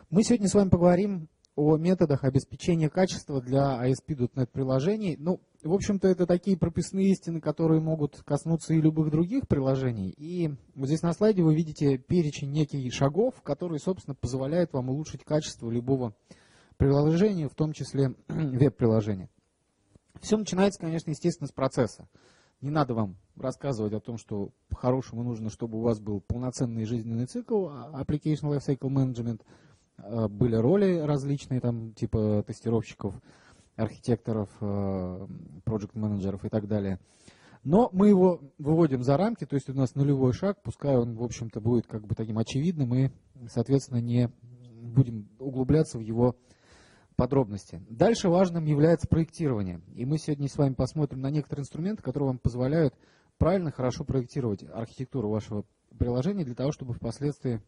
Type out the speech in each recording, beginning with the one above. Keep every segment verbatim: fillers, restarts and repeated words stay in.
Мы сегодня с вами поговорим о методах обеспечения качества для эй эс пи точка нет приложений. Ну, в общем-то, это такие прописные истины, которые могут коснуться и любых других приложений. И вот здесь на слайде вы видите перечень неких шагов, которые, собственно, позволяют вам улучшить качество любого приложения, в том числе веб-приложения. Все начинается, конечно, естественно, с процесса. Не надо вам рассказывать о том, что по-хорошему нужно, чтобы у вас был полноценный жизненный цикл, Application Lifecycle Management, были роли различные, там, типа тестировщиков, архитекторов, проект-менеджеров и так далее. Но мы его выводим за рамки, то есть у нас нулевой шаг, пускай он, в общем-то, будет как бы таким очевидным, и, соответственно, не будем углубляться в его подробности. Дальше важным является проектирование. И мы сегодня с вами посмотрим на некоторые инструменты, которые вам позволяют правильно, хорошо проектировать архитектуру вашего приложения для того, чтобы впоследствии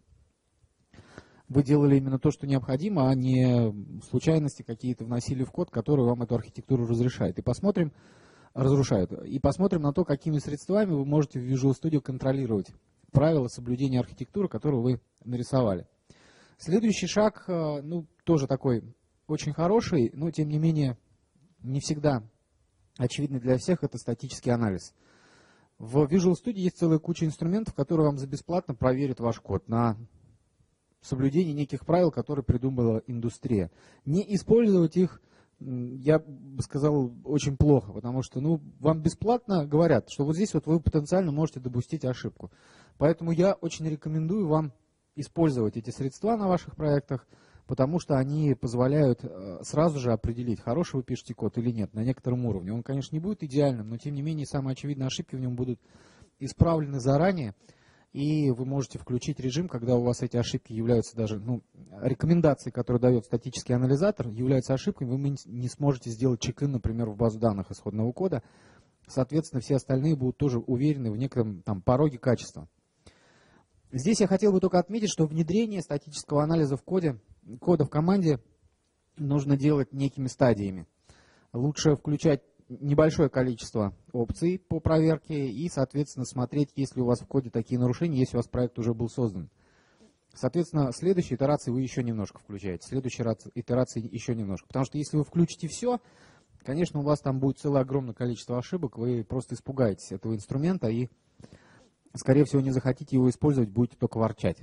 вы делали именно то, что необходимо, а не случайности какие-то вносили в код, которые вам эту архитектуру разрешают. И посмотрим, разрушают. И посмотрим на то, какими средствами вы можете в Visual Studio контролировать правила соблюдения архитектуры, которую вы нарисовали. Следующий шаг, ну, тоже такой очень хороший, но тем не менее не всегда очевидный для всех, это статический анализ. В Visual Studio есть целая куча инструментов, которые вам за бесплатно проверят ваш код на соблюдение неких правил, которые придумала индустрия. Не использовать их, я бы сказал, очень плохо, потому что ну, вам бесплатно говорят, что вот здесь вот вы потенциально можете допустить ошибку. Поэтому я очень рекомендую вам использовать эти средства на ваших проектах, потому что они позволяют сразу же определить, хороший вы пишете код или нет, на некотором уровне. Он, конечно, не будет идеальным, но тем не менее самые очевидные ошибки в нем будут исправлены заранее, и вы можете включить режим, когда у вас эти ошибки являются даже, ну, рекомендации, которые дает статический анализатор, являются ошибками, вы не сможете сделать чек-ин, например, в базу данных исходного кода. Соответственно, все остальные будут тоже уверены в некотором там пороге качества. Здесь я хотел бы только отметить, что внедрение статического анализа в коде, кода в команде нужно делать некими стадиями. Лучше включать небольшое количество опций по проверке и, соответственно, смотреть, есть ли у вас в коде такие нарушения, если у вас проект уже был создан. Соответственно, следующей итерации вы еще немножко включаете, следующей итерации еще немножко. Потому что если вы включите все, конечно, у вас там будет целое огромное количество ошибок, вы просто испугаетесь этого инструмента и, скорее всего, не захотите его использовать, будете только ворчать.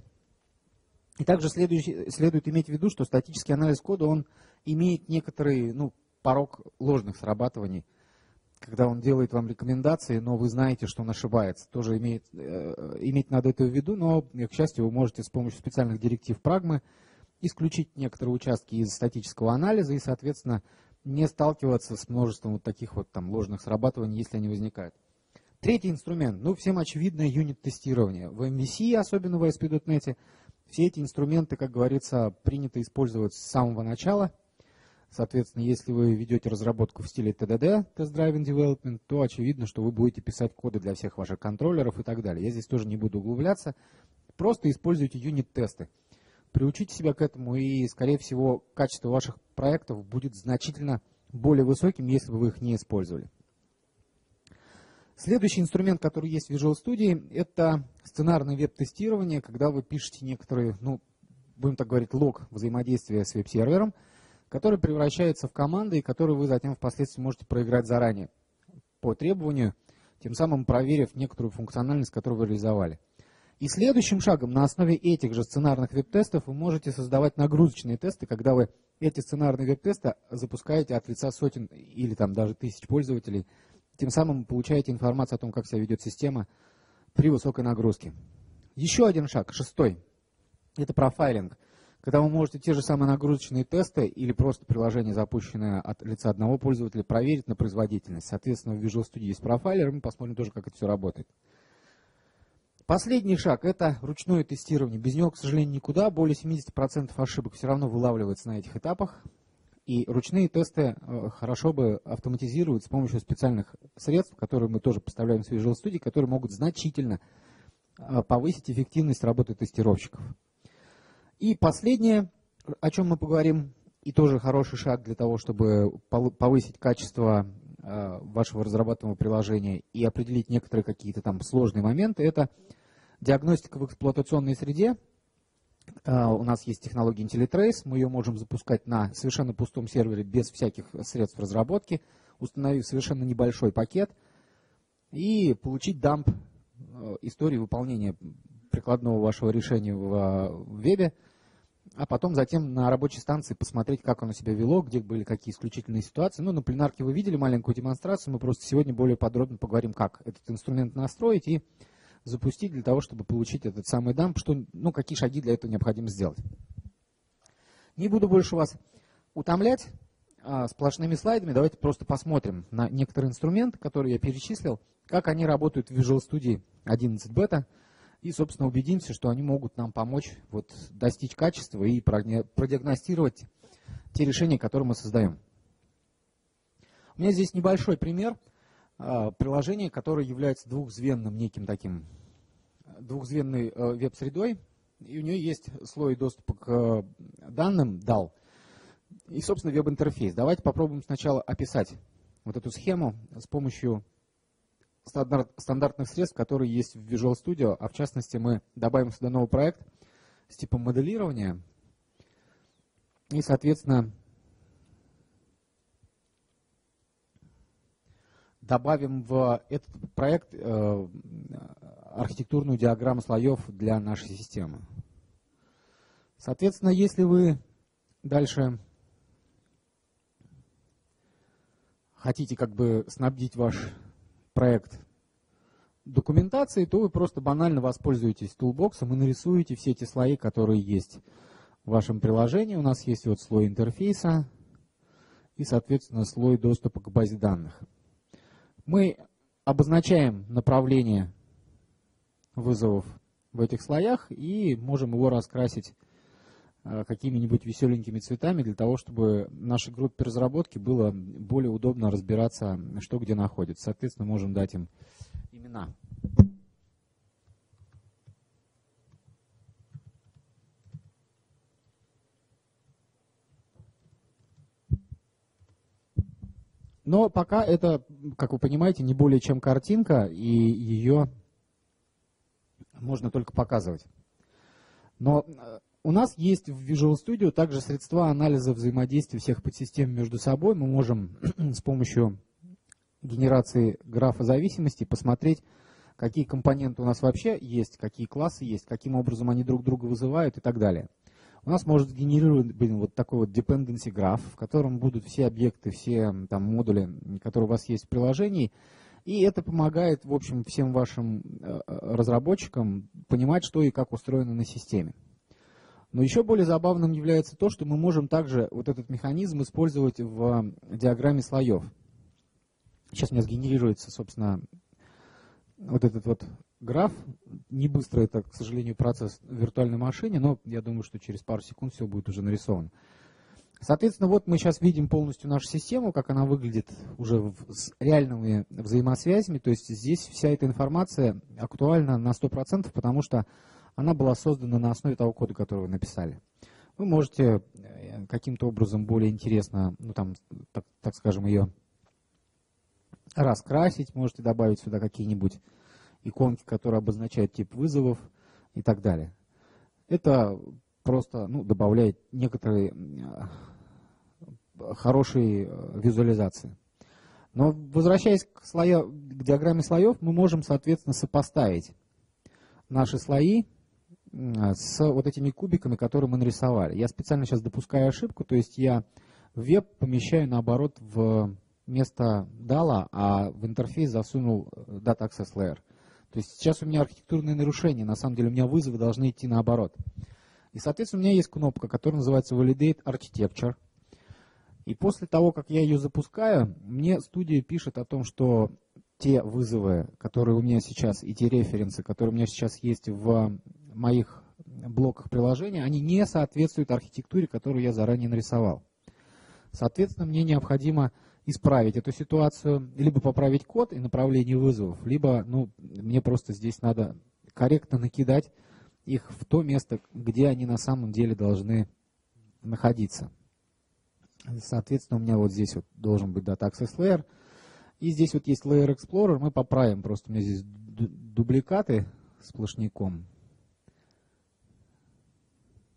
И также следует иметь в виду, что статический анализ кода, он имеет некоторый, ну, порог ложных срабатываний, когда он делает вам рекомендации, но вы знаете, что он ошибается. Тоже имеет, э, иметь надо это в виду, но, к счастью, вы можете с помощью специальных директив прагмы исключить некоторые участки из статического анализа и, соответственно, не сталкиваться с множеством вот таких вот там ложных срабатываний, если они возникают. Третий инструмент, ну, всем очевидное юнит-тестирование. В эм ви си, особенно в эй эс пи точка нет, все эти инструменты, как говорится, принято использовать с самого начала. Соответственно, если вы ведете разработку в стиле ти ди ди, Test Driven Development, то очевидно, что вы будете писать коды для всех ваших контроллеров и так далее. Я здесь тоже не буду углубляться. Просто используйте юнит-тесты. Приучите себя к этому, и, скорее всего, качество ваших проектов будет значительно более высоким, если бы вы их не использовали. Следующий инструмент, который есть в Visual Studio, это сценарное веб-тестирование, когда вы пишете некоторые, ну, будем так говорить, лог взаимодействия с веб-сервером, который превращается в команды, и которые вы затем впоследствии можете проиграть заранее по требованию, тем самым проверив некоторую функциональность, которую вы реализовали. И следующим шагом на основе этих же сценарных веб-тестов вы можете создавать нагрузочные тесты, когда вы эти сценарные веб-тесты запускаете от лица сотен или там даже тысяч пользователей, тем самым получаете информацию о том, как себя ведет система при высокой нагрузке. Еще один шаг, шестой, это профайлинг. Когда вы можете те же самые нагрузочные тесты или просто приложение, запущенное от лица одного пользователя, проверить на производительность. Соответственно, в Visual Studio есть профайлер, мы посмотрим тоже, как это все работает. Последний шаг – это ручное тестирование. Без него, к сожалению, никуда. Более семидесяти процентов ошибок все равно вылавливается на этих этапах. И ручные тесты хорошо бы автоматизировать с помощью специальных средств, которые мы тоже поставляем в Visual Studio, которые могут значительно повысить эффективность работы тестировщиков. И последнее, о чем мы поговорим, и тоже хороший шаг для того, чтобы повысить качество вашего разрабатываемого приложения и определить некоторые какие-то там сложные моменты, это диагностика в эксплуатационной среде. У нас есть технология IntelliTrace, мы ее можем запускать на совершенно пустом сервере без всяких средств разработки, установив совершенно небольшой пакет и получить дамп истории выполнения прикладного вашего решения в вебе, а потом затем на рабочей станции посмотреть, как оно себя вело, где были какие исключительные ситуации. Ну, на пленарке вы видели маленькую демонстрацию, мы просто сегодня более подробно поговорим, как этот инструмент настроить и запустить для того, чтобы получить этот самый дамп, что, ну, какие шаги для этого необходимо сделать. Не буду больше вас утомлять а, сплошными слайдами, давайте просто посмотрим на некоторые инструменты, которые я перечислил, как они работают в Visual Studio одиннадцать бета, и, собственно, убедимся, что они могут нам помочь вот, достичь качества и продиагностировать те решения, которые мы создаем. У меня здесь небольшой пример а, приложения, которое является двухзвенным неким таким, двухзвенной а, веб-средой, и у нее есть слой доступа к а, данным, дал, и, собственно, веб-интерфейс. Давайте попробуем сначала описать вот эту схему с помощью стандарт, стандартных средств, которые есть в Visual Studio, а в частности мы добавим сюда новый проект с типом моделирования и, соответственно, добавим в этот проект э, архитектурную диаграмму слоев для нашей системы. Соответственно, если вы дальше хотите как бы снабдить ваш проект документацией, то вы просто банально воспользуетесь тулбоксом и нарисуете все эти слои, которые есть в вашем приложении. У нас есть вот слой интерфейса и, соответственно, слой доступа к базе данных. Мы обозначаем направление вызовов в этих слоях и можем его раскрасить какими-нибудь веселенькими цветами для того, чтобы нашей группе разработки было более удобно разбираться, что где находится. Соответственно, можем дать им имена. Но пока это, как вы понимаете, не более чем картинка, и ее можно только показывать. Но у нас есть в Visual Studio также средства анализа взаимодействия всех подсистем между собой. Мы можем с помощью генерации графа зависимости посмотреть, какие компоненты у нас вообще есть, какие классы есть, каким образом они друг друга вызывают и так далее. У нас может генерировать блин, вот такой вот dependency graph, в котором будут все объекты, все там, модули, которые у вас есть в приложении. И это помогает, в общем, всем вашим разработчикам понимать, что и как устроено на системе. Но еще более забавным является то, что мы можем также вот этот механизм использовать в диаграмме слоев. Сейчас у меня сгенерируется, собственно, вот этот вот граф. Не быстро это, к сожалению, процесс в виртуальной машине, но я думаю, что через пару секунд все будет уже нарисовано. Соответственно, вот мы сейчас видим полностью нашу систему, как она выглядит уже с реальными взаимосвязями. То есть здесь вся эта информация актуальна на сто процентов, потому что она была создана на основе того кода, который вы написали. Вы можете каким-то образом более интересно, ну там, так, так скажем, ее раскрасить, можете добавить сюда какие-нибудь иконки, которые обозначают тип вызовов и так далее. Это просто ну, добавляет некоторые хорошие визуализации. Но возвращаясь к, слоя, к диаграмме слоев, мы можем, соответственно, сопоставить наши слои с вот этими кубиками, которые мы нарисовали. Я специально сейчас допускаю ошибку, то есть я веб помещаю наоборот в место дала, а в интерфейс засунул Data Access Layer. То есть сейчас у меня архитектурные нарушения, на самом деле у меня вызовы должны идти наоборот. И, соответственно, у меня есть кнопка, которая называется Validate Architecture. И после того, как я ее запускаю, мне студия пишет о том, что те вызовы, которые у меня сейчас, и те референсы, которые у меня сейчас есть в моих блоках приложения, они не соответствуют архитектуре, которую я заранее нарисовал. Соответственно, мне необходимо исправить эту ситуацию, либо поправить код и направление вызовов, либо ну, мне просто здесь надо корректно накидать их в то место, где они на самом деле должны находиться. Соответственно, у меня вот здесь вот должен быть Data Access Layer. И здесь вот есть Layer Explorer, мы поправим, просто у меня здесь дубликаты сплошняком.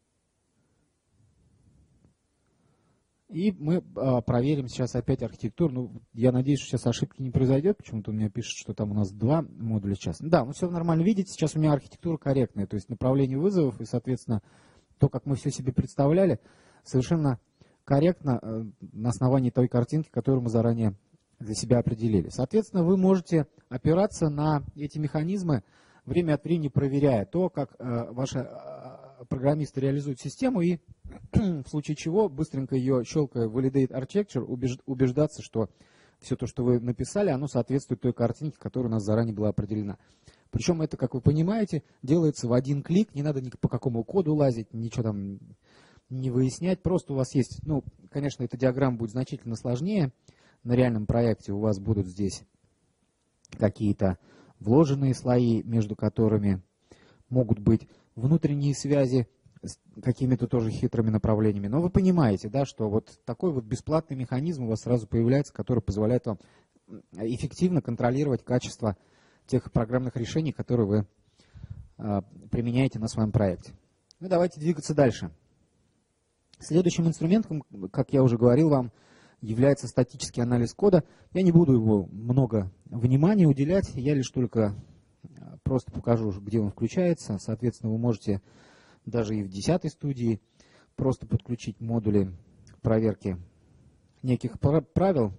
И мы а, проверим сейчас опять архитектуру. Ну, я надеюсь, что сейчас ошибки не произойдет. Почему-то у меня пишет, что там у нас два модуля сейчас. Да, ну все нормально видите. Сейчас у меня архитектура корректная. То есть направление вызовов и, соответственно, то, как мы все себе представляли, совершенно корректно э, на основании той картинки, которую мы заранее для себя определили. Соответственно, вы можете опираться на эти механизмы, время от времени проверяя то, как э, ваши э, программисты реализуют систему, и в случае чего, быстренько ее щелкая Validate Architecture, убеждаться, что все то, что вы написали, оно соответствует той картинке, которая у нас заранее была определена. Причем это, как вы понимаете, делается в один клик, не надо ни по какому коду лазить, ничего там не выяснять, просто у вас есть, ну, конечно, эта диаграмма будет значительно сложнее, на реальном проекте у вас будут здесь какие-то вложенные слои, между которыми могут быть внутренние связи с какими-то тоже хитрыми направлениями. Но вы понимаете, да, что вот такой вот бесплатный механизм у вас сразу появляется, который позволяет вам эффективно контролировать качество тех программных решений, которые вы а, применяете на своем проекте. Ну, давайте двигаться дальше. Следующим инструментом, как я уже говорил вам, является статический анализ кода. Я не буду его много внимания уделять, я лишь только просто покажу, где он включается. Соответственно, вы можете даже и в десятой студии просто подключить модули проверки неких правил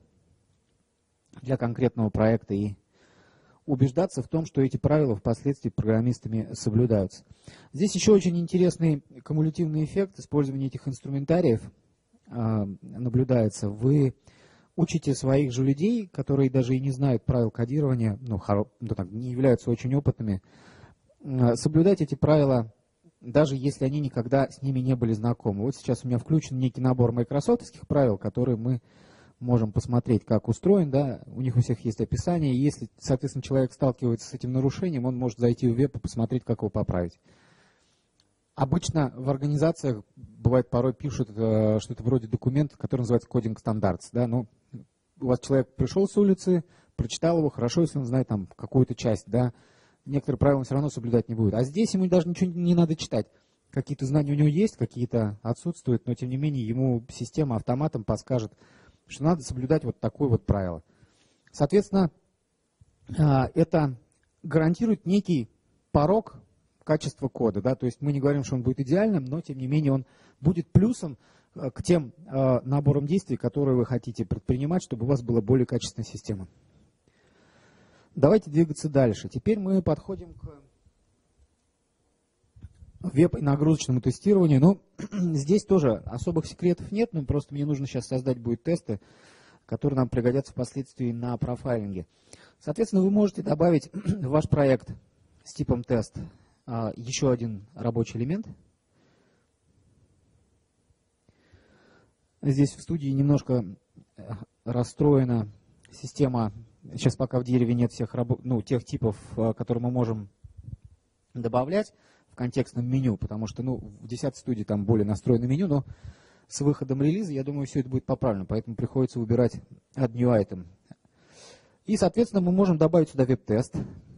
для конкретного проекта и убеждаться в том, что эти правила впоследствии программистами соблюдаются. Здесь еще очень интересный кумулятивный эффект использования этих инструментариев наблюдается. Вы учите своих же людей, которые даже и не знают правил кодирования, ну, хоро, ну так, не являются очень опытными, соблюдать эти правила, даже если они никогда с ними не были знакомы. Вот сейчас у меня включен некий набор майкрософтовских правил, которые мы можем посмотреть, как устроен, да, у них у всех есть описание, и если, соответственно, человек сталкивается с этим нарушением, он может зайти в веб и посмотреть, как его поправить. Обычно в организациях, бывает, порой пишут э, что-то вроде документа, который называется Coding Standards. Да? Ну, у вас человек пришел с улицы, прочитал его, хорошо, если он знает там какую-то часть, да, некоторые правила он все равно соблюдать не будет. А здесь ему даже ничего не надо читать. Какие-то знания у него есть, какие-то отсутствуют, но тем не менее ему система автоматом подскажет, что надо соблюдать вот такое вот правило. Соответственно, э, это гарантирует некий порог качество кода, да, то есть мы не говорим, что он будет идеальным, но тем не менее он будет плюсом к тем э, наборам действий, которые вы хотите предпринимать, чтобы у вас была более качественная система. Давайте двигаться дальше. Теперь мы подходим к веб- и нагрузочному тестированию. Ну, здесь тоже особых секретов нет, но просто мне нужно сейчас создать будет тесты, которые нам пригодятся впоследствии на профайлинге. Соответственно, вы можете добавить в ваш проект с типом тест еще один рабочий элемент. Здесь в студии немножко расстроена система. Сейчас пока в дереве нет всех рабо- ну, тех типов, которые мы можем добавлять в контекстном меню, потому что ну, в десятой студии там более настроено меню, но с выходом релиза, я думаю, все это будет поправлено, поэтому приходится выбирать Add New Item. И, соответственно, мы можем добавить сюда веб-тест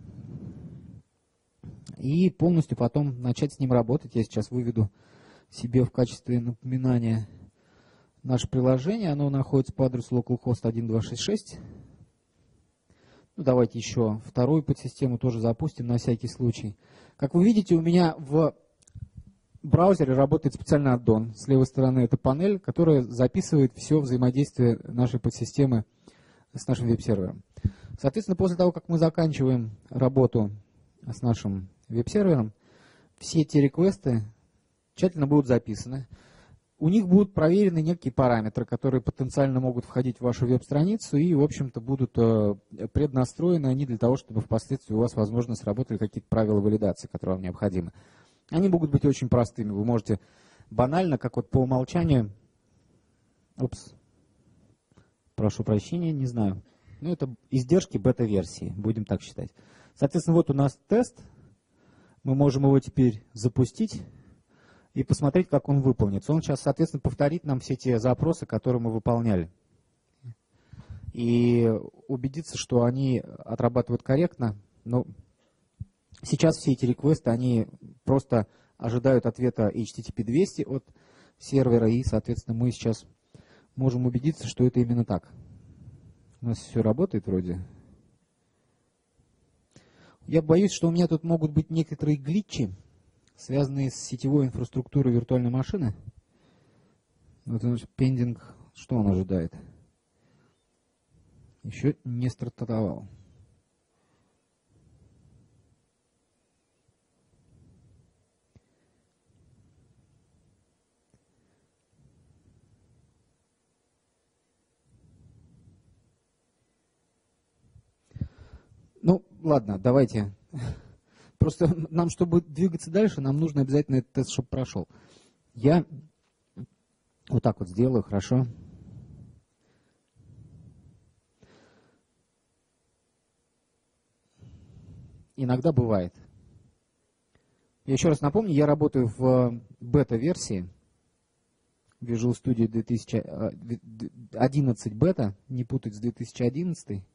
и полностью потом начать с ним работать. Я сейчас выведу себе в качестве напоминания наше приложение. Оно находится по адресу localhost один два шесть шесть. Ну, давайте еще вторую подсистему тоже запустим на всякий случай. Как вы видите, у меня в браузере работает специальный аддон. С левой стороны это панель, которая записывает все взаимодействие нашей подсистемы с нашим веб-сервером. Соответственно, после того, как мы заканчиваем работу с нашим веб-сервером, все эти реквесты тщательно будут записаны. У них будут проверены некие параметры, которые потенциально могут входить в вашу веб-страницу и, в общем-то, будут преднастроены они для того, чтобы впоследствии у вас, возможно, сработали какие-то правила валидации, которые вам необходимы. Они могут быть очень простыми. Вы можете банально, как вот по умолчанию, упс, прошу прощения, не знаю, ну это издержки бета-версии, будем так считать. Соответственно, вот у нас тест. Мы можем его теперь запустить и посмотреть, как он выполнится. Он сейчас, соответственно, повторит нам все те запросы, которые мы выполняли. И убедиться, что они отрабатывают корректно. Но сейчас все эти реквесты, они просто ожидают ответа эйч ти ти пи двести от сервера. И, соответственно, мы сейчас можем убедиться, что это именно так. У нас все работает вроде. Я боюсь, что у меня тут могут быть некоторые глитчи, связанные с сетевой инфраструктурой виртуальной машины. Вот пендинг, что он ожидает? Еще не стартовал. Ну, ладно, давайте. Просто нам, чтобы двигаться дальше, нам нужно обязательно этот тест, чтобы прошел. Я вот так вот сделаю, хорошо. Иногда бывает. Я еще раз напомню, я работаю в бета-версии Visual Studio две тысячи одиннадцать бета, не путать с две тысячи одиннадцатым.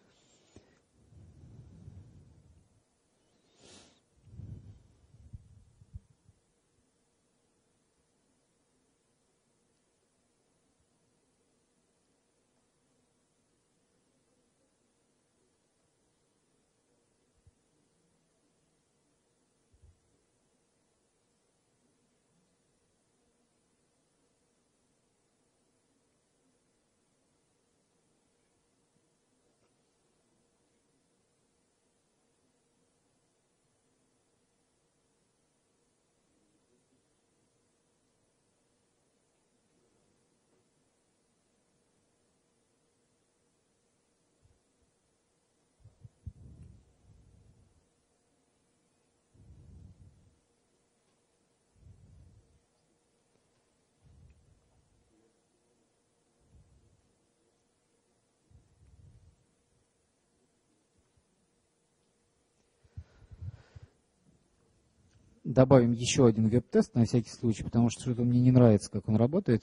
Добавим еще один веб-тест на всякий случай, потому что что-то мне не нравится, как он работает.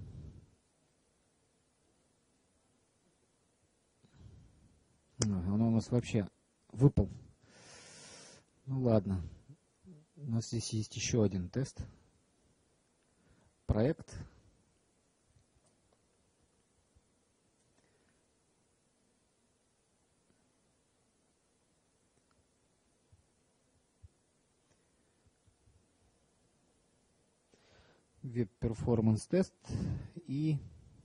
Он у нас вообще выпал. Ну ладно. У нас здесь есть еще один тест. Проект. Веб-перформанс тест и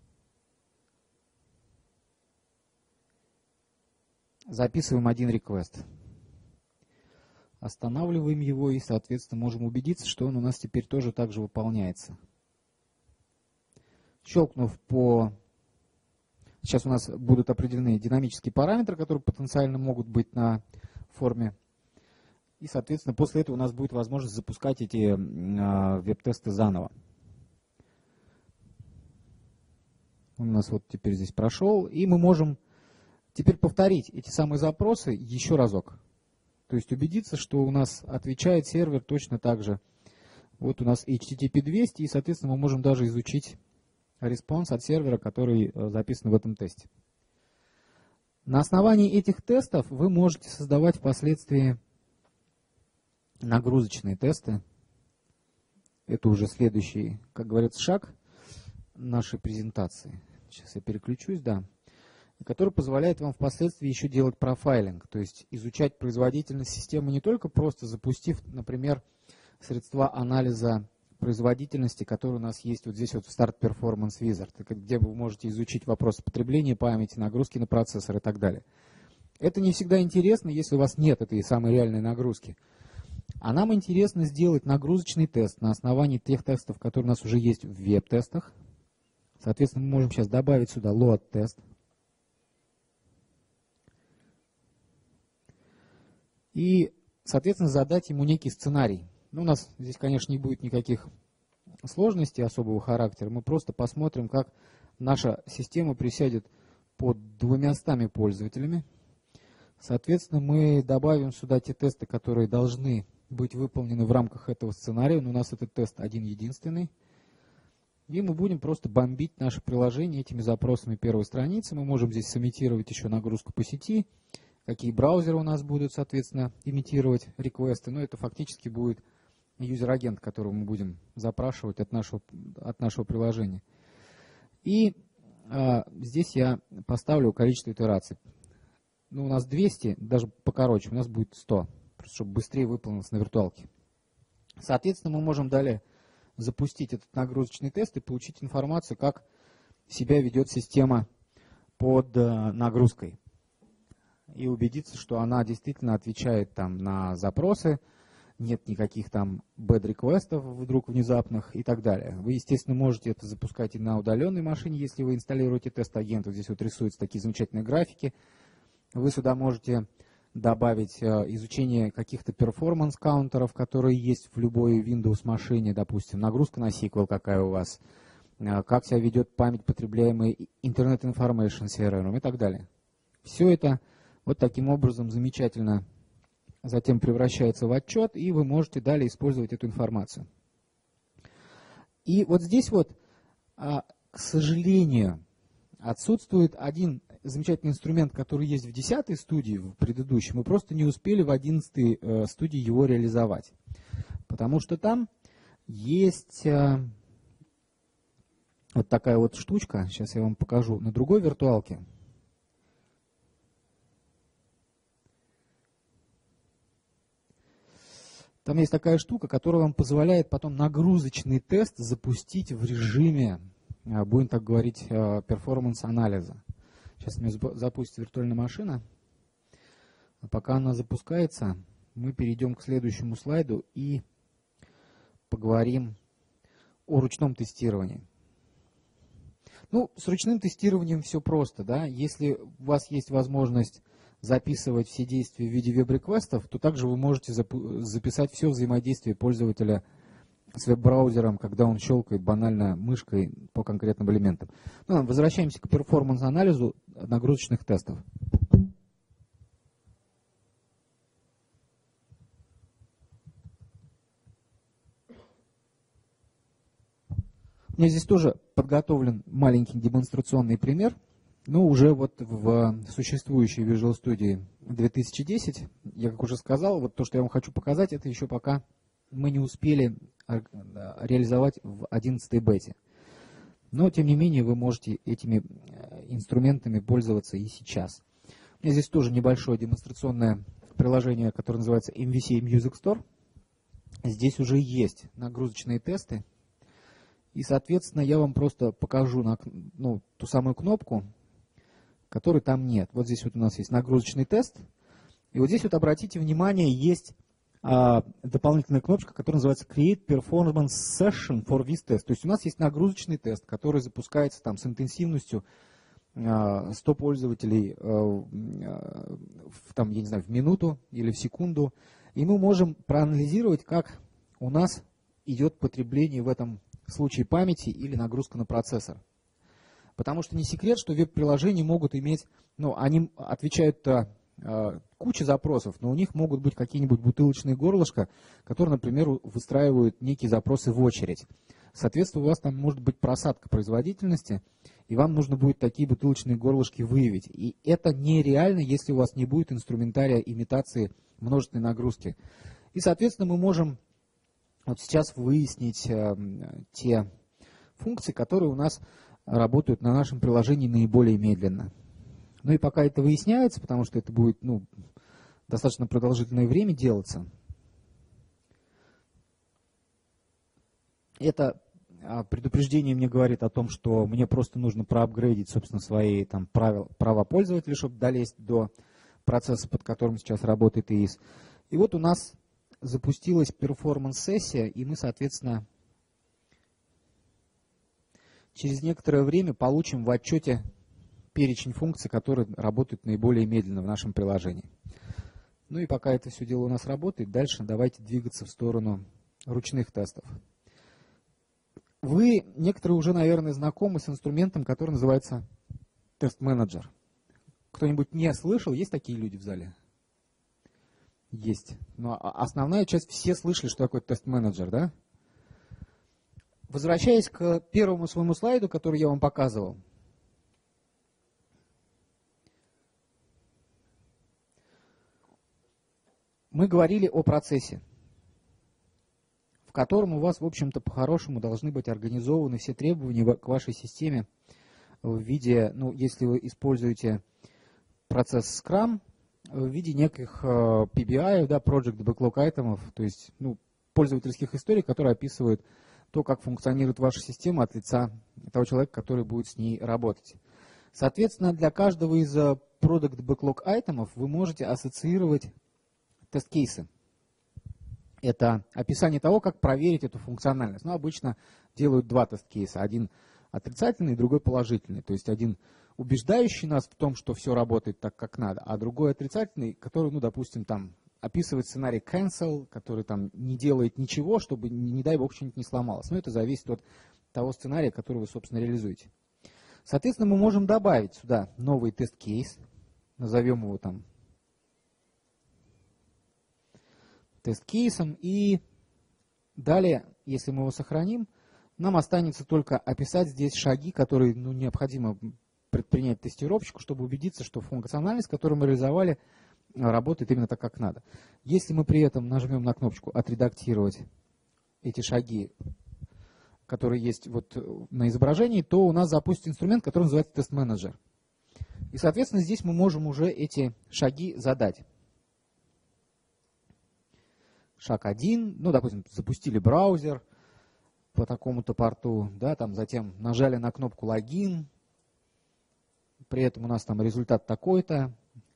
записываем один реквест. Останавливаем его и, соответственно, можем убедиться, что он у нас теперь тоже так же выполняется. Щелкнув по... Сейчас у нас будут определены динамические параметры, которые потенциально могут быть на форме. И, соответственно, после этого у нас будет возможность запускать эти э, веб-тесты заново. Он у нас вот теперь здесь прошел. И мы можем теперь повторить эти самые запросы еще разок. То есть убедиться, что у нас отвечает сервер точно так же. Вот у нас эйч ти ти пи двести, и, соответственно, мы можем даже изучить респонс от сервера, который записан в этом тесте. На основании этих тестов вы можете создавать впоследствии нагрузочные тесты. Это уже следующий, как говорится, шаг нашей презентации. Сейчас я переключусь, да. Который позволяет вам впоследствии еще делать профайлинг, то есть изучать производительность системы не только просто запустив, например, средства анализа производительности, которые у нас есть вот здесь вот в Start Performance Wizard, где вы можете изучить вопросы потребления памяти, нагрузки на процессор и так далее. Это не всегда интересно, если у вас нет этой самой реальной нагрузки. А нам интересно сделать нагрузочный тест на основании тех тестов, которые у нас уже есть в веб-тестах. Соответственно, мы можем сейчас добавить сюда load-тест. И, соответственно, задать ему некий сценарий. Ну, у нас здесь, конечно, не будет никаких сложностей особого характера. Мы просто посмотрим, как наша система присядет под двумястами пользователями. Соответственно, мы добавим сюда те тесты, которые должны быть выполнены в рамках этого сценария. Но у нас этот тест один-единственный. И мы будем просто бомбить наше приложение этими запросами первой страницы. Мы можем здесь сымитировать еще нагрузку по сети, какие браузеры у нас будут, соответственно, имитировать реквесты. Но это фактически будет юзер-агент, которого мы будем запрашивать от нашего, от нашего приложения. И здесь я поставлю количество итераций. Ну, у нас двести, даже покороче, у нас будет сто, просто чтобы быстрее выполнилось на виртуалке. Соответственно, мы можем далее запустить этот нагрузочный тест и получить информацию, как себя ведет система под нагрузкой. И убедиться, что она действительно отвечает там на запросы, нет никаких там bad-реквестов вдруг внезапных и так далее. Вы, естественно, можете это запускать и на удаленной машине, если вы инсталируете тест-агент. Вот здесь вот рисуются такие замечательные графики. Вы сюда можете добавить изучение каких-то перформанс-каунтеров, которые есть в любой Windows машине, допустим, нагрузка на сиквел какая у вас, как себя ведет память, потребляемая Internet Information сервером и так далее. Все это вот таким образом замечательно затем превращается в отчет, и вы можете далее использовать эту информацию. И вот здесь вот, к сожалению, отсутствует один замечательный инструмент, который есть в десятой студии, в предыдущей. Мы просто не успели в одиннадцатой студии его реализовать. Потому что там есть вот такая вот штучка, сейчас я вам покажу на другой виртуалке. Там есть такая штука, которая вам позволяет потом нагрузочный тест запустить в режиме, будем так говорить, перформанс-анализа. Сейчас у меня запустится виртуальная машина. А пока она запускается, мы перейдем к следующему слайду и поговорим о ручном тестировании. Ну, с ручным тестированием все просто, да. Если у вас есть возможность записывать все действия в виде веб-реквестов, то также вы можете записать все взаимодействие пользователя с веб-браузером, когда он щелкает банально мышкой по конкретным элементам. Ну, возвращаемся к перформанс-анализу нагрузочных тестов. У меня здесь тоже подготовлен маленький демонстрационный пример. Ну, уже вот в существующей Visual Studio две тысячи десять, я как уже сказал, вот то, что я вам хочу показать, это еще пока мы не успели реализовать в одиннадцатой бете. Но, тем не менее, вы можете этими инструментами пользоваться и сейчас. У меня здесь тоже небольшое демонстрационное приложение, которое называется эм ви си Music Store. Здесь уже есть нагрузочные тесты. И, соответственно, я вам просто покажу на, ну, ту самую кнопку, которой там нет. Вот здесь вот у нас есть нагрузочный тест. И вот здесь вот, обратите внимание, есть а, дополнительная кнопочка, которая называется Create Performance Session for this test. То есть у нас есть нагрузочный тест, который запускается там с интенсивностью а, сто пользователей а, в, там, я не знаю, в минуту или в секунду. И мы можем проанализировать, как у нас идет потребление в этом случае памяти или нагрузка на процессор. Потому что не секрет, что веб-приложения могут иметь, ну, они отвечают э, куче запросов, но у них могут быть какие-нибудь бутылочные горлышка, которые, например, выстраивают некие запросы в очередь. Соответственно, у вас там может быть просадка производительности, и вам нужно будет такие бутылочные горлышки выявить. И это нереально, если у вас не будет инструментария имитации множественной нагрузки. И, соответственно, мы можем вот сейчас выяснить э, те функции, которые у нас работают на нашем приложении наиболее медленно. Ну и пока это выясняется, потому что это будет, ну, достаточно продолжительное время делаться, это предупреждение мне говорит о том, что мне просто нужно проапгрейдить, собственно, свои там правила, права пользователя, чтобы долезть до процесса, под которым сейчас работает ИИС. И вот у нас запустилась перформанс-сессия, и мы, соответственно, через некоторое время получим в отчете перечень функций, которые работают наиболее медленно в нашем приложении. Ну и пока это все дело у нас работает, дальше давайте двигаться в сторону ручных тестов. Вы, некоторые уже, наверное, знакомы с инструментом, который называется тест-менеджер. Кто-нибудь не слышал? Есть такие люди в зале? Есть. Но основная часть, все слышали, что такое тест-менеджер, да? Возвращаясь к первому своему слайду, который я вам показывал. Мы говорили о процессе, в котором у вас, в общем-то, по-хорошему должны быть организованы все требования к вашей системе в виде, ну, если вы используете процесс Scrum, в виде неких э, пи би ай, да, Project Backlog Items, то есть, ну, пользовательских историй, которые описывают то, как функционирует ваша система от лица того человека, который будет с ней работать. Соответственно, для каждого из э, Product Backlog Items вы можете ассоциировать тест-кейсы. Это описание того, как проверить эту функциональность. Но обычно делают два тест-кейса. Один отрицательный, другой положительный. То есть один убеждающий нас в том, что все работает так, как надо, а другой отрицательный, который, ну, допустим, там описывает сценарий cancel, который там не делает ничего, чтобы, не, не дай бог, что-нибудь не сломалось. Но это зависит от того сценария, который вы, собственно, реализуете. Соответственно, мы можем добавить сюда новый тест-кейс. Назовем его там тест-кейсом. И далее, если мы его сохраним, нам останется только описать здесь шаги, которые, ну, необходимо предпринять тестировщику, чтобы убедиться, что функциональность, которую мы реализовали, работает именно так, как надо. Если мы при этом нажмем на кнопочку «Отредактировать эти шаги», которые есть вот на изображении, то у нас запустится инструмент, который называется тест-менеджер. И, соответственно, здесь мы можем уже эти шаги задать. Шаг один, ну, допустим, запустили браузер по такому-то порту, да, там затем нажали на кнопку логин, при этом у нас там результат такой-то,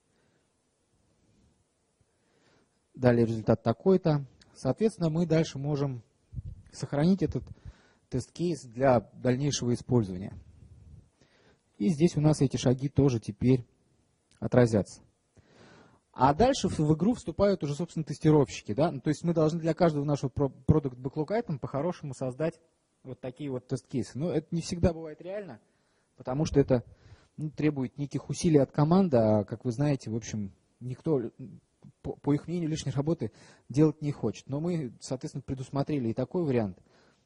далее результат такой-то. Соответственно, мы дальше можем сохранить этот тест-кейс для дальнейшего использования. И здесь у нас эти шаги тоже теперь отразятся. А дальше в игру вступают уже, собственно, тестировщики. Да? Ну, то есть мы должны для каждого нашего Product Backlog Item по-хорошему создать вот такие вот тест-кейсы. Но это не всегда бывает реально, потому что это, ну, требует неких усилий от команды, а, как вы знаете, в общем, никто, по, по их мнению, лишней работы делать не хочет. Но мы, соответственно, предусмотрели и такой вариант,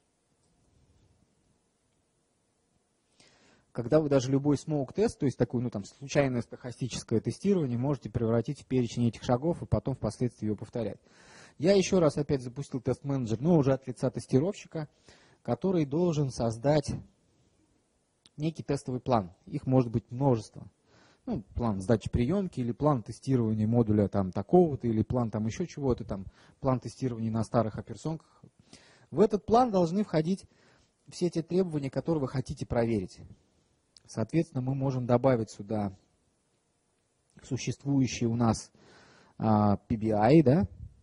когда вы даже любой smoke-тест, то есть такое, ну, там, случайное стохастическое тестирование, можете превратить в перечень этих шагов и потом впоследствии его повторять. Я еще раз опять запустил тест-менеджер, но уже от лица тестировщика, который должен создать некий тестовый план. Их может быть множество. Ну, план сдачи приемки, или план тестирования модуля там такого-то, или план там еще чего-то, там, план тестирования на старых операционках. В этот план должны входить все те требования, которые вы хотите проверить. Соответственно, мы можем добавить сюда существующие у нас а, пи би ай, да,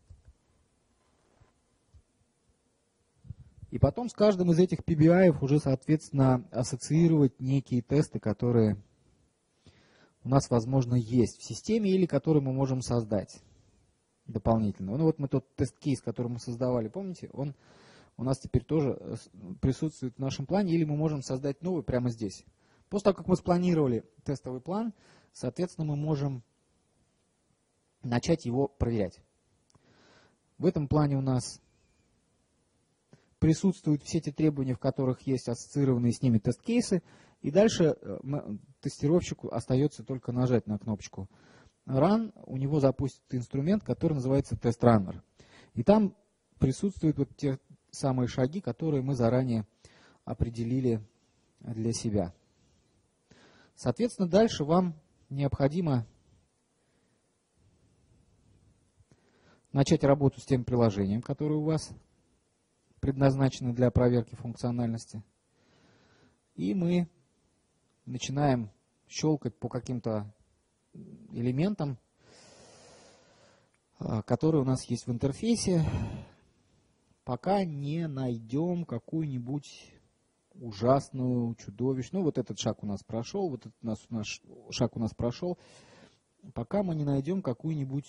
и потом с каждым из этих пи би ай уже, соответственно, ассоциировать некие тесты, которые у нас, возможно, есть в системе или которые мы можем создать дополнительно. Ну вот мы тот тест-кейс, который мы создавали, помните, он у нас теперь тоже присутствует в нашем плане, или мы можем создать новый прямо здесь. После того, как мы спланировали тестовый план, соответственно, мы можем начать его проверять. В этом плане у нас присутствуют все те требования, в которых есть ассоциированные с ними тест-кейсы, и дальше тестировщику остается только нажать на кнопочку Run, у него запустится инструмент, который называется TestRunner. И там присутствуют вот те самые шаги, которые мы заранее определили для себя. Соответственно, дальше вам необходимо начать работу с тем приложением, которое у вас предназначено для проверки функциональности. И мы начинаем щелкать по каким-то элементам, которые у нас есть в интерфейсе, пока не найдем какую-нибудь ужасную, чудовищную. Ну, вот этот шаг у нас прошел, вот этот наш, наш шаг у нас прошел, пока мы не найдем какую-нибудь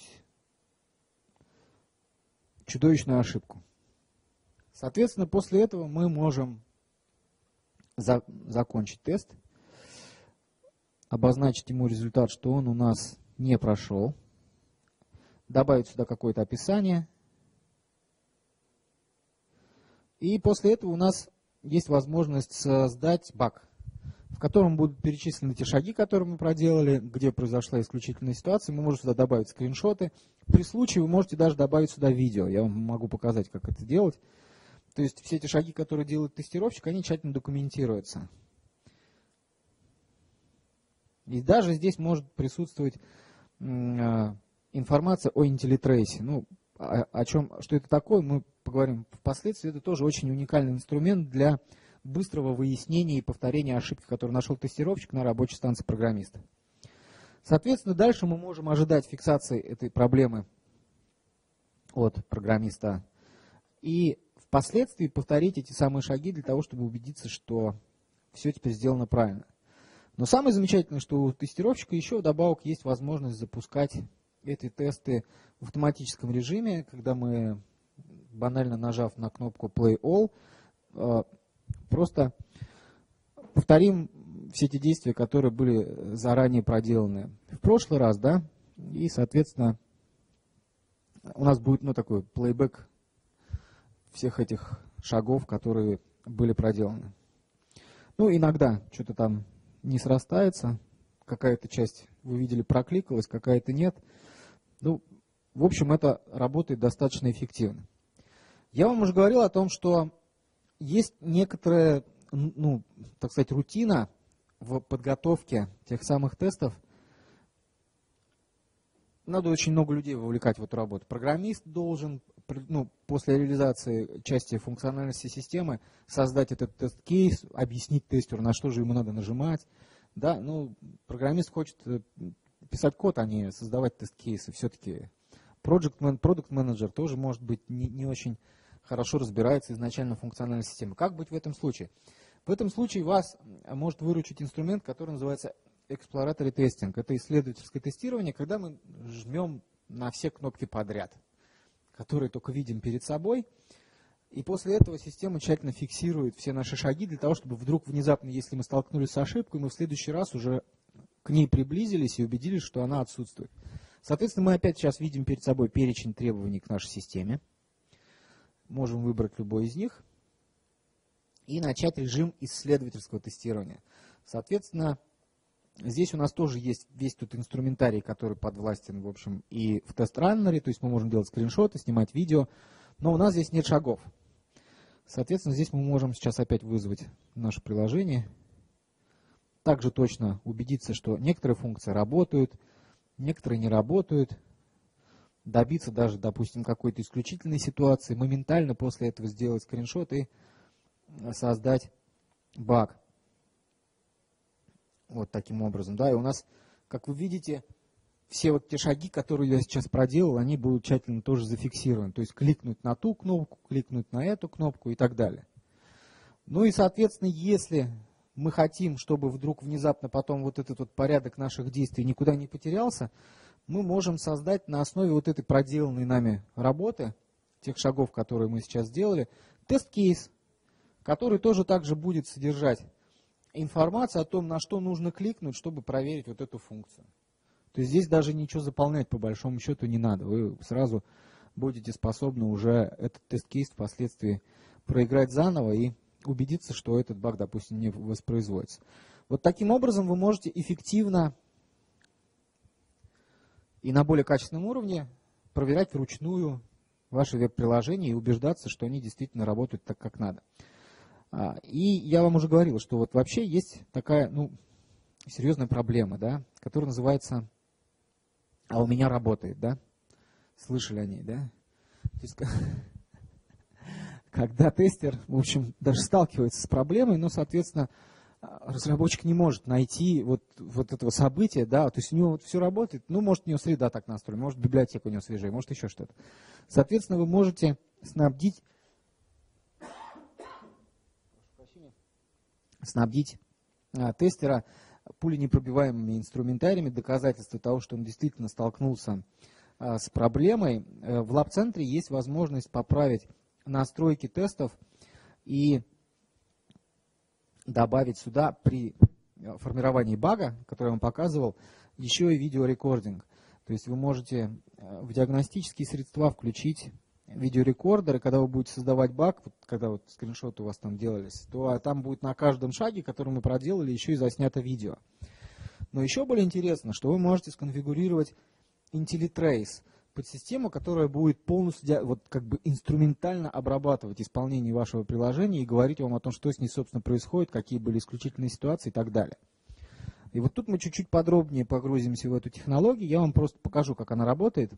чудовищную ошибку. Соответственно, после этого мы можем за, закончить тест, обозначить ему результат, что он у нас не прошел, добавить сюда какое-то описание, и после этого у нас есть возможность создать баг, в котором будут перечислены те шаги, которые мы проделали, где произошла исключительная ситуация. Мы можем сюда добавить скриншоты. При случае вы можете даже добавить сюда видео. Я вам могу показать, как это делать. То есть все эти шаги, которые делает тестировщик, они тщательно документируются. И даже здесь может присутствовать информация о IntelliTrace. Ну, о, о чем, что это такое, мы поговорим впоследствии. Это тоже очень уникальный инструмент для быстрого выяснения и повторения ошибки, которую нашел тестировщик на рабочей станции программиста. Соответственно, дальше мы можем ожидать фиксации этой проблемы от программиста и впоследствии повторить эти самые шаги для того, чтобы убедиться, что все теперь сделано правильно. Но самое замечательное, что у тестировщика еще вдобавок есть возможность запускать эти тесты в автоматическом режиме, когда мы, банально нажав на кнопку Play All, просто повторим все эти действия, которые были заранее проделаны в прошлый раз, да, и, соответственно, у нас будет, ну, такой плейбэк всех этих шагов, которые были проделаны. Ну, иногда что-то там не срастается, какая-то часть, вы видели, прокликалась, какая-то нет. Ну, в общем, это работает достаточно эффективно. Я вам уже говорил о том, что есть некоторая, ну, так сказать, рутина в подготовке тех самых тестов. Надо очень много людей вовлекать в эту работу. Программист должен, ну, после реализации части функциональности системы создать этот тест-кейс, объяснить тестеру, на что же ему надо нажимать. Да, ну, программист хочет писать код, а не создавать тест-кейсы. Все-таки Project Manager тоже, может быть, не, не очень хорошо разбирается изначально в функциональной системе. Как быть в этом случае? В этом случае вас может выручить инструмент, который называется Exploratory Testing. Это исследовательское тестирование, когда мы жмем на все кнопки подряд, которые только видим перед собой. И после этого система тщательно фиксирует все наши шаги для того, чтобы вдруг внезапно, если мы столкнулись с ошибкой, мы в следующий раз уже к ней приблизились и убедились, что она отсутствует. Соответственно, мы опять сейчас видим перед собой перечень требований к нашей системе. Можем выбрать любой из них и начать режим исследовательского тестирования. Соответственно, здесь у нас тоже есть весь тут инструментарий, который подвластен, в общем, и в тест-раннере, то есть мы можем делать скриншоты, снимать видео, но у нас здесь нет шагов. Соответственно, здесь мы можем сейчас опять вызвать наше приложение. Также точно убедиться, что некоторые функции работают, некоторые не работают. Добиться даже, допустим, какой-то исключительной ситуации, моментально после этого сделать скриншот и создать баг. Вот таким образом, да, и у нас, как вы видите, все вот те шаги, которые я сейчас проделал, они будут тщательно тоже зафиксированы. То есть кликнуть на ту кнопку, кликнуть на эту кнопку и так далее. Ну и, соответственно, если мы хотим, чтобы вдруг внезапно потом вот этот вот порядок наших действий никуда не потерялся, мы можем создать на основе вот этой проделанной нами работы, тех шагов, которые мы сейчас сделали, тест-кейс, который тоже также будет содержать информацию о том, на что нужно кликнуть, чтобы проверить вот эту функцию. То есть здесь даже ничего заполнять по большому счету не надо. Вы сразу будете способны уже этот тест-кейс впоследствии проиграть заново и убедиться, что этот баг, допустим, не воспроизводится. Вот таким образом вы можете эффективно и на более качественном уровне проверять вручную ваши веб-приложения и убеждаться, что они действительно работают так, как надо. И я вам уже говорил, что вот вообще есть такая, ну, серьезная проблема, да, которая называется «А у меня работает», да? Слышали о ней, да? То есть, когда тестер, в общем, даже сталкивается с проблемой, но, соответственно, разработчик не может найти вот, вот этого события, да, то есть у него вот все работает, ну, может, у него среда так настроена, может, библиотека у него свежая, может, еще что-то. Соответственно, вы можете снабдить снабдить а, тестера пуленепробиваемыми инструментариями, доказательства того, что он действительно столкнулся а, с проблемой. В лаб-центре есть возможность поправить настройки тестов и добавить сюда при формировании бага, который я вам показывал, еще и видеорекординг. То есть вы можете в диагностические средства включить видеорекордер, и когда вы будете создавать баг, вот, когда вот скриншоты у вас там делались, то там будет на каждом шаге, который мы проделали, еще и заснято видео. Но еще более интересно, что вы можете сконфигурировать IntelliTrace под систему, которая будет полностью вот, как бы инструментально обрабатывать исполнение вашего приложения и говорить вам о том, что с ней, собственно, происходит, какие были исключительные ситуации и так далее. И вот тут мы чуть-чуть подробнее погрузимся в эту технологию. Я вам просто покажу, как она работает.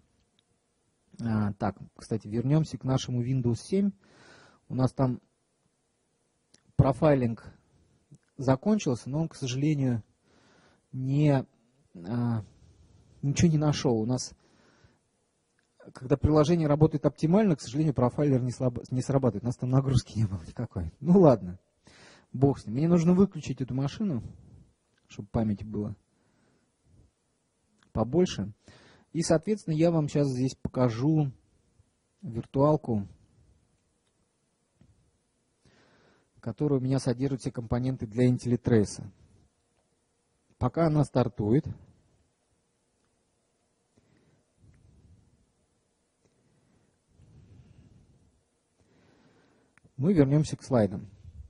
А, так, кстати, вернемся к нашему Windows семь. У нас там профайлинг закончился, но он, к сожалению, не, а, ничего не нашел. У нас, когда приложение работает оптимально, к сожалению, профайлер не, слабо, не срабатывает. У нас там нагрузки не было никакой. Ну ладно, бог с ним. Мне нужно выключить эту машину, чтобы памяти было побольше. И, соответственно, я вам сейчас здесь покажу виртуалку, которая у меня содержит все компоненты для IntelliTrace. Пока она стартует, мы вернемся к слайдам.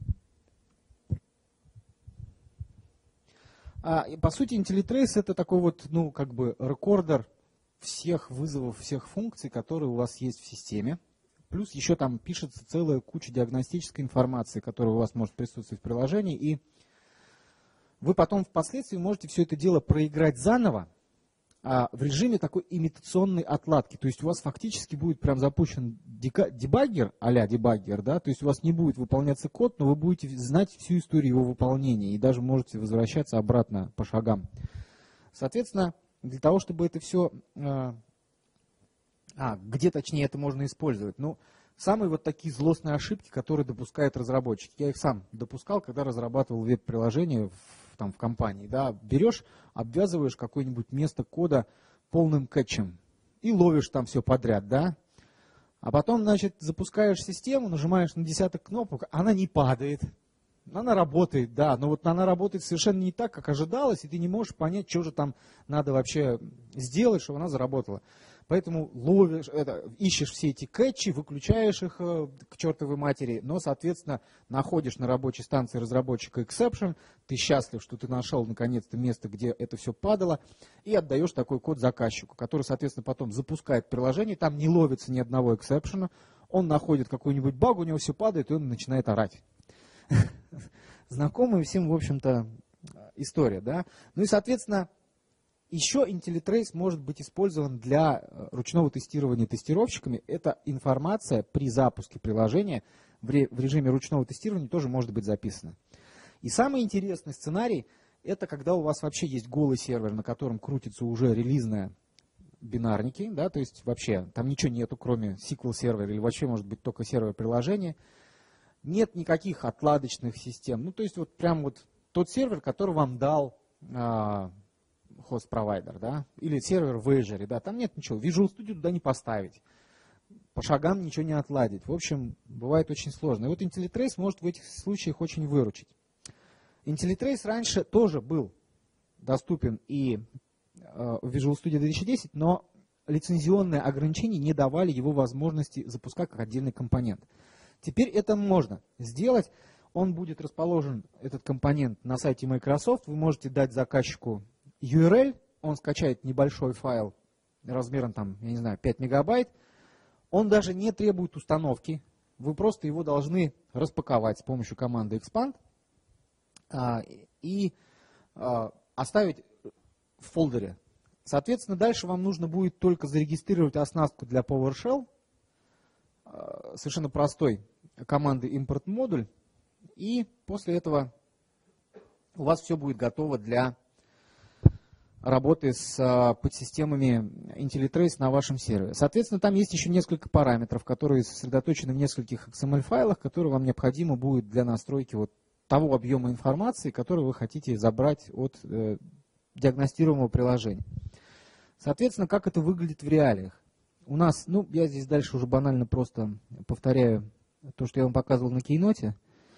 А, и, по сути, IntelliTrace это такой вот, ну, как бы рекордер всех вызовов, всех функций, которые у вас есть в системе. Плюс еще там пишется целая куча диагностической информации, которая у вас может присутствовать в приложении. И вы потом впоследствии можете все это дело проиграть заново а, в режиме такой имитационной отладки. То есть у вас фактически будет прям запущен дебаггер, а-ля дебаггер, да, то есть у вас не будет выполняться код, но вы будете знать всю историю его выполнения и даже можете возвращаться обратно по шагам. Соответственно, для того, чтобы это все... А, где точнее это можно использовать? Ну, самые вот такие злостные ошибки, которые допускают разработчики. Я их сам допускал, когда разрабатывал веб-приложение в, там, в компании. Да, берешь, обвязываешь какое-нибудь место кода полным кэтчем и ловишь там все подряд, да. А потом, значит, запускаешь систему, нажимаешь на десяток кнопок, она не падает. Она работает, да, но вот она работает совершенно не так, как ожидалось, и ты не можешь понять, что же там надо вообще сделать, чтобы она заработала. Поэтому ловишь, это, ищешь все эти кэтчи, выключаешь их э, к чертовой матери, но, соответственно, находишь на рабочей станции разработчика exception, ты счастлив, что ты нашел наконец-то место, где это все падало, и отдаешь такой код заказчику, который, соответственно, потом запускает приложение, там не ловится ни одного эксепшена, он находит какой-нибудь баг, у него все падает, и он начинает орать. Знакомая всем, в общем-то, история, да. Ну и, соответственно, еще IntelliTrace может быть использован для ручного тестирования тестировщиками. Эта информация при запуске приложения в режиме ручного тестирования тоже может быть записана. И самый интересный сценарий – это когда у вас вообще есть голый сервер, на котором крутятся уже релизные бинарники, да, то есть вообще там ничего нету, кроме эс ку эль-сервера, или вообще может быть только сервер приложения. Нет никаких отладочных систем. Ну, то есть вот прям вот тот сервер, который вам дал а, хост-провайдер, да, или сервер в Azure, да, там нет ничего. Visual Studio туда не поставить. По шагам ничего не отладить. В общем, бывает очень сложно. И вот IntelliTrace может в этих случаях очень выручить. IntelliTrace раньше тоже был доступен и э, в Visual Studio две тысячи десять, но лицензионные ограничения не давали его возможности запускать как отдельный компонент. Теперь это можно сделать. Он будет расположен, этот компонент, на сайте Microsoft. Вы можете дать заказчику ю ар эл, он скачает небольшой файл размером, там, я не знаю, пять мегабайт. Он даже не требует установки. Вы просто его должны распаковать с помощью команды expand а, и а, оставить в фолдере. Соответственно, дальше вам нужно будет только зарегистрировать оснастку для PowerShell, а, совершенно простой команды import модуль, и после этого у вас все будет готово для работы с а, подсистемами IntelliTrace на вашем сервере. Соответственно, там есть еще несколько параметров, которые сосредоточены в нескольких икс эм эль-файлах, которые вам необходимо будет для настройки вот того объема информации, который вы хотите забрать от э, диагностируемого приложения. Соответственно, как это выглядит в реалиях? У нас, ну, я здесь дальше уже банально просто повторяю то, что я вам показывал на кейноте.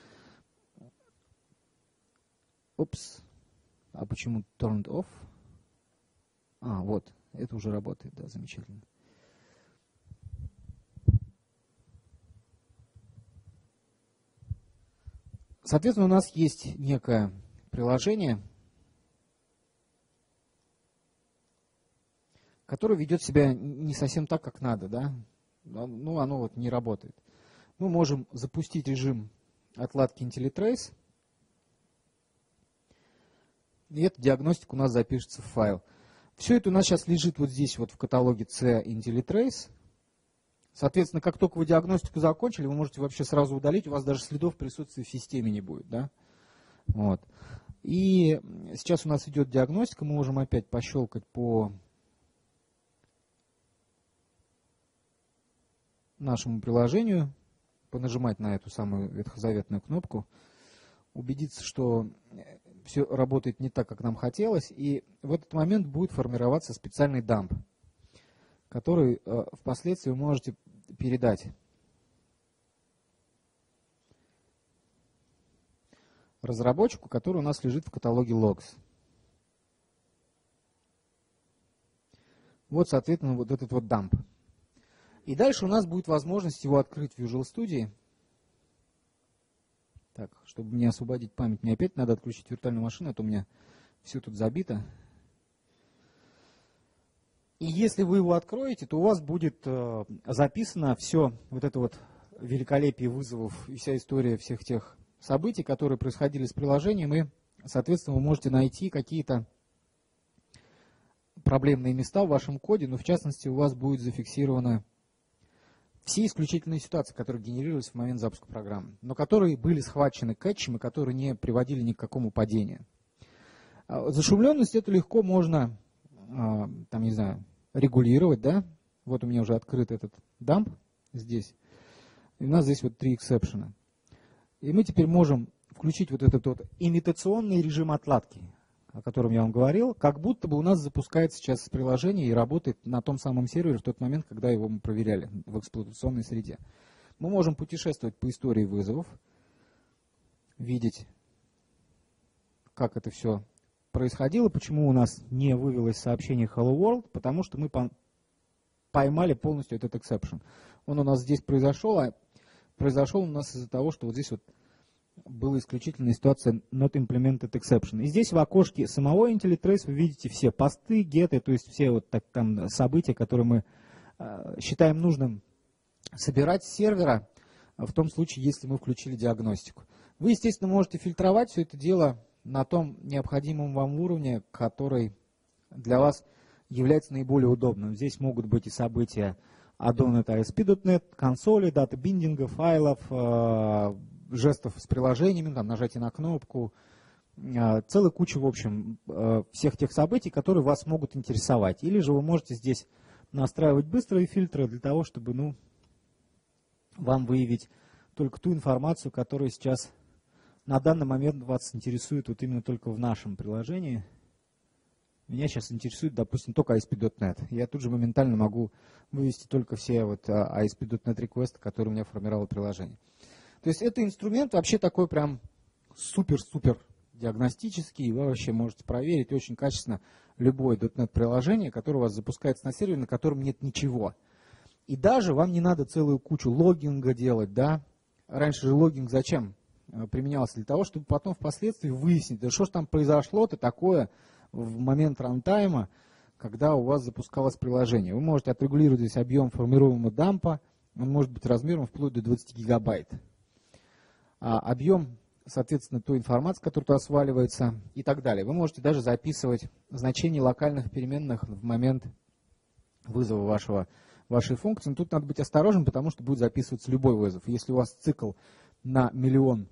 Опс. А почему turned off? А, вот, это уже работает, да, замечательно. Соответственно, у нас есть некое приложение, которое ведет себя не совсем так, как надо, да. Ну, оно вот не работает. Мы можем запустить режим отладки IntelliTrace. и эта диагностика у нас запишется в файл. Все это у нас сейчас лежит вот здесь вот в каталоге C IntelliTrace. Соответственно, как только вы диагностику закончили, вы можете вообще сразу удалить, у вас даже следов присутствия в системе не будет. Да? Вот. И сейчас у нас идет диагностика, мы можем опять пощелкать по нашему приложению, понажимать на эту самую ветхозаветную кнопку, убедиться, что все работает не так, как нам хотелось, и в этот момент будет формироваться специальный дамп, который э, впоследствии вы можете передать разработчику, который у нас лежит в каталоге Logs. Вот, соответственно, вот этот вот дамп. И дальше у нас будет возможность его открыть в Visual Studio. Так, чтобы мне освободить память, мне опять надо отключить виртуальную машину, а то у меня все тут забито. И если вы его откроете, то у вас будет э, записано все вот это вот великолепие вызовов и вся история всех тех событий, которые происходили с приложением, и, соответственно, вы можете найти какие-то проблемные места в вашем коде, но в частности у вас будет зафиксировано все исключительные ситуации, которые генерировались в момент запуска программы, но которые были схвачены кэтчем и которые не приводили ни к какому падению. Зашумленность это легко можно, там, не знаю, регулировать, да? Вот у меня уже открыт этот дамп здесь. И у нас здесь вот три эксепшена. И мы теперь можем включить вот этот вот имитационный режим отладки, о котором я вам говорил, как будто бы у нас запускается сейчас приложение и работает на том самом сервере в тот момент, когда его мы проверяли в эксплуатационной среде. Мы можем путешествовать по истории вызовов, видеть, как это все происходило, почему у нас не вывелось сообщение Hello World, потому что мы поймали полностью этот exception. Он у нас здесь произошел, а произошел у нас из-за того, что вот здесь вот была исключительная ситуация not implemented exception. И здесь в окошке самого IntelliTrace вы видите все посты, геты, то есть все вот так, там события, которые мы э, считаем нужным собирать с сервера, в том случае, если мы включили диагностику. Вы, естественно, можете фильтровать все это дело на том необходимом вам уровне, который для вас является наиболее удобным. Здесь могут быть и события add-on эй эс пи точка нет, консоли, дата биндинга, файлов, э, жестов с приложениями, там, нажатие на кнопку, э, целая куча, в общем, э, всех тех событий, которые вас могут интересовать. Или же вы можете здесь настраивать быстрые фильтры для того, чтобы, ну, вам выявить только ту информацию, которая сейчас на данный момент вас интересует вот именно только в нашем приложении. Меня сейчас интересует, допустим, только эй эс пи точка нет. Я тут же моментально могу вывести только все вот эй эс пи точка нет реквесты, которые у меня формировало приложение. То есть это инструмент вообще такой прям супер-супер диагностический. Вы вообще можете проверить очень качественно любое .дот нет приложение, которое у вас запускается на сервере, на котором нет ничего. И даже вам не надо целую кучу логинга делать, да. Раньше же логинг зачем применялся? Для того, чтобы потом впоследствии выяснить, да что же там произошло-то такое в момент рантайма, когда у вас запускалось приложение. Вы можете отрегулировать здесь объем формируемого дампа, он может быть размером вплоть до двадцати гигабайт. А объем, соответственно, той информации, которая туда сваливается и так далее. Вы можете даже записывать значения локальных переменных в момент вызова вашего, вашей функции. Но тут надо быть осторожным, потому что будет записываться любой вызов. Если у вас цикл на миллион,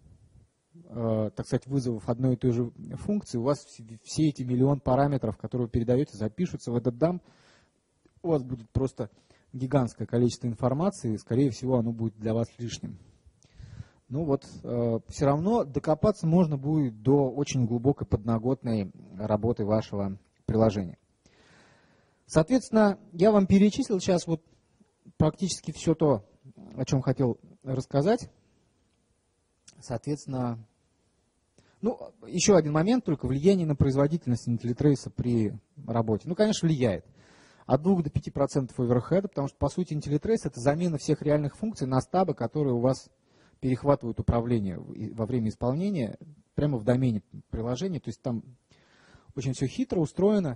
э, так сказать, вызовов одной и той же функции, у вас все эти миллион параметров, которые вы передаете, запишутся в этот дамп. У вас будет просто гигантское количество информации, и, скорее всего, оно будет для вас лишним. Ну вот, э, все равно докопаться можно будет до очень глубокой подноготной работы вашего приложения. Соответственно, я вам перечислил сейчас вот практически все то, о чем хотел рассказать. Соответственно, ну, еще один момент, только влияние на производительность IntelliTrace при работе. Ну, конечно, влияет. От двух до пяти процентов оверхеда, потому что, по сути, IntelliTrace — это замена всех реальных функций на стабы, которые у вас перехватывают управление во время исполнения прямо в домене приложения. То есть там очень все хитро устроено.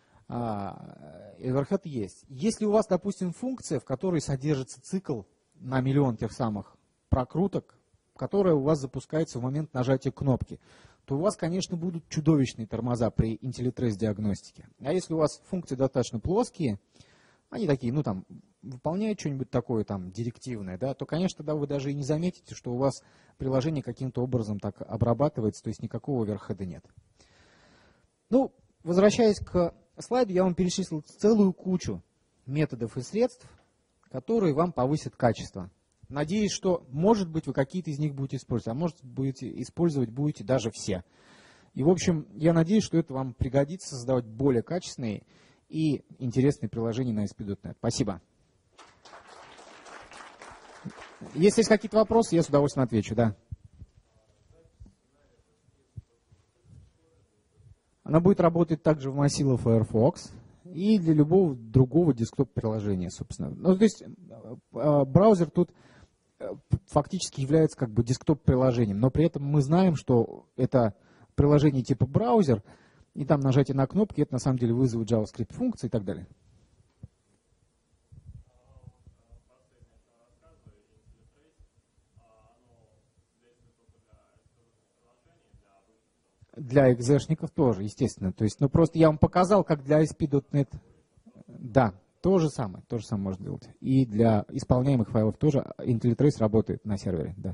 Оверхед есть. Если у вас, допустим, функция, в которой содержится цикл на миллион тех самых прокруток, которая у вас запускается в момент нажатия кнопки, то у вас, конечно, будут чудовищные тормоза при IntelliTrace диагностике. А если у вас функции достаточно плоские, они такие, ну там, выполняют что-нибудь такое там директивное, да, то, конечно, тогда вы даже и не заметите, что у вас приложение каким-то образом так обрабатывается, то есть никакого оверхеда нет. Ну, возвращаясь к слайду, я вам перечислил целую кучу методов и средств, которые вам повысят качество. Надеюсь, что, может быть, вы какие-то из них будете использовать, а может, будете использовать будете даже все. И, в общем, я надеюсь, что это вам пригодится создавать более качественные и интересные приложения на эй эс пи точка нет. Спасибо. Если есть какие-то вопросы, я с удовольствием отвечу, да. Она будет работать также в Mozilla Firefox и для любого другого десктоп-приложения, собственно. Ну, то есть браузер тут фактически является как бы десктоп-приложением, но при этом мы знаем, что это приложение типа браузер, и там нажатие на кнопки, это на самом деле вызовет JavaScript функции и так далее. Для экзешников тоже, естественно. То есть, ну просто я вам показал, как для эй эс пи точка нет. Да, то же самое, то же самое можно делать. И для исполняемых файлов тоже IntelliTrace работает на сервере, да.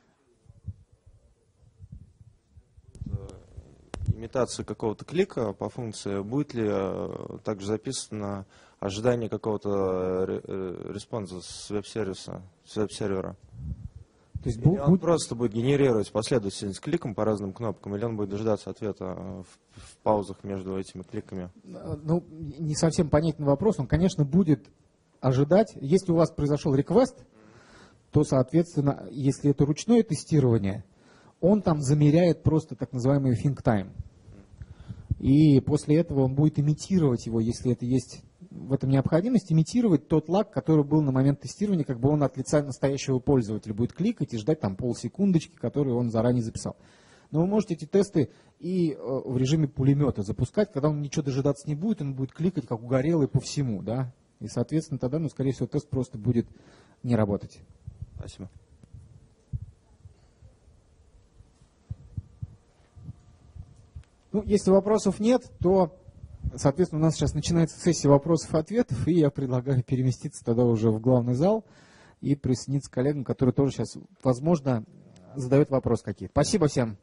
Имитация какого-то клика по функции, будет ли также записано ожидание какого-то респонса с веб-сервиса, с веб-сервера? То есть он будет... просто будет генерировать последовательность кликом по разным кнопкам, или он будет дожидаться ответа в, в паузах между этими кликами? Ну, не совсем понятный вопрос. Он, конечно, будет ожидать. Если у вас произошел реквест, то, соответственно, если это ручное тестирование, он там замеряет просто так называемый think time. И после этого он будет имитировать его, если это есть в этом необходимость, имитировать тот лаг, который был на момент тестирования, как бы он от лица настоящего пользователя будет кликать и ждать там полсекундочки, которые он заранее записал. Но вы можете эти тесты и в режиме пулемета запускать, когда он ничего дожидаться не будет, он будет кликать как угорелый по всему, да, и, соответственно, тогда, ну, скорее всего, тест просто будет не работать. Спасибо. Ну, если вопросов нет, то, соответственно, у нас сейчас начинается сессия вопросов и ответов, и я предлагаю переместиться тогда уже в главный зал и присоединиться к коллегам, которые тоже сейчас, возможно, задают вопросы какие-то. Спасибо всем.